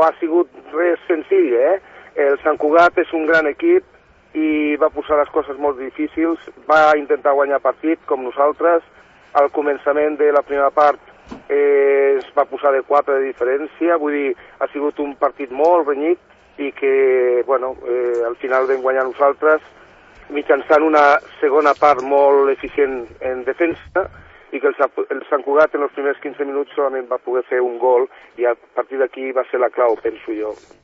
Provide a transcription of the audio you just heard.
ha sigut res senzill, El Sant Cugat és un gran equip i va posar les coses molt difícils, va intentar guanyar partit com nosaltres. Al començament de la primera part es va posar de 4 de diferència, vull dir, ha sigut un partit molt renyit i que, bueno, al final vam guanyar nosaltres mitjançant una segona part molt eficient en defensa i que el Sant Cugat en els primers 15 minuts solament va poder fer un gol i a partir d'aquí va ser la clau, penso jo.